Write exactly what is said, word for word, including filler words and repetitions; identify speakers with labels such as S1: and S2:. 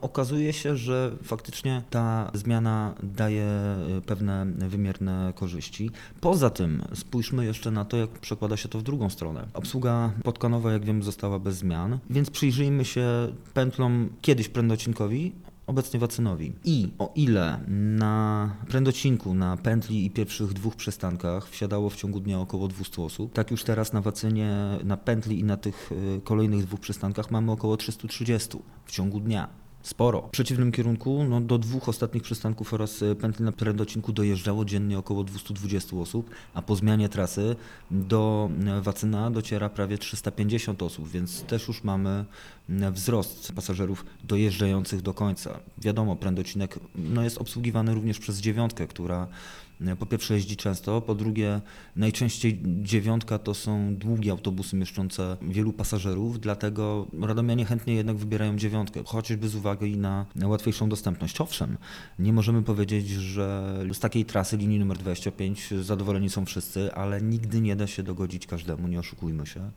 S1: Okazuje się, że faktycznie ta zmiana daje pewne wymierne korzyści. Poza tym spójrzmy jeszcze na to, jak przekłada się to w drugą stronę. Obsługa podkonowa, jak wiemy, została bez zmian, więc przyjrzyjmy się pętlom kiedyś prędocinkowi, obecnie wacynowi. I o ile na prędocinku, na pętli i pierwszych dwóch przystankach wsiadało w ciągu dnia około dwieście osób, tak już teraz na wacynie, na pętli i na tych y, kolejnych dwóch przystankach mamy około trzysta trzydzieści w ciągu dnia. Sporo. W przeciwnym kierunku no, do dwóch ostatnich przystanków oraz pętli na prędocinku dojeżdżało dziennie około dwieście dwadzieścia osób, a po zmianie trasy do Wacyna dociera prawie trzysta pięćdziesiąt osób, więc też już mamy wzrost pasażerów dojeżdżających do końca. Wiadomo, prędocinek no, jest obsługiwany również przez dziewiątkę, która po pierwsze jeździ często, po drugie najczęściej dziewiątka to są długie autobusy mieszczące wielu pasażerów, dlatego radomianie chętnie jednak wybierają dziewiątkę, chociażby z uwagi na łatwiejszą dostępność. Owszem, nie możemy powiedzieć, że z takiej trasy linii numer dwadzieścia pięć zadowoleni są wszyscy, ale nigdy nie da się dogodzić każdemu, nie oszukujmy się.